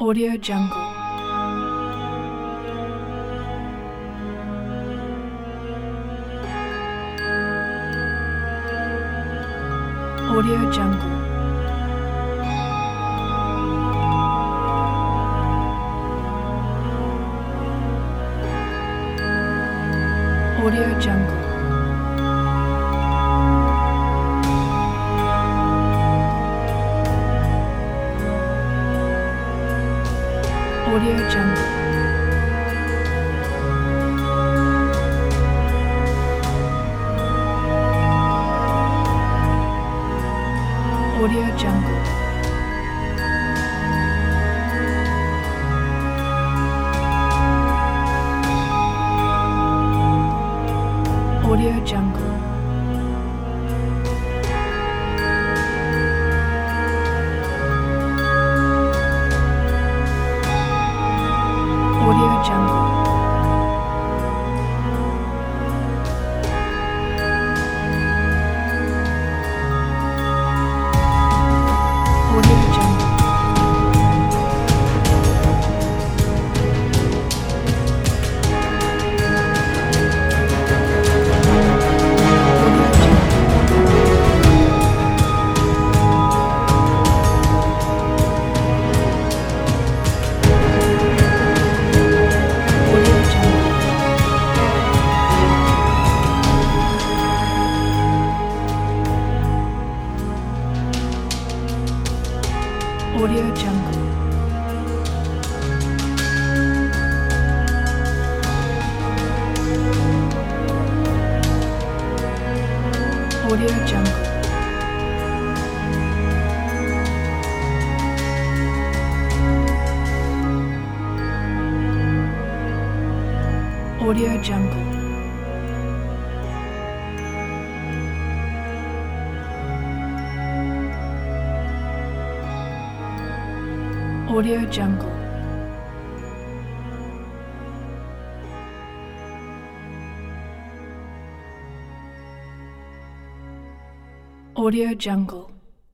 Audio Jungle. Audio Jungle. Audio Jungle. Audio Jungle. Audio Jungle. Audio Jungle. Audio Jungle. Audio Jungle. Audio Jungle. Audio Jungle. Audio Jungle. Audio Jungle. Audio Jungle.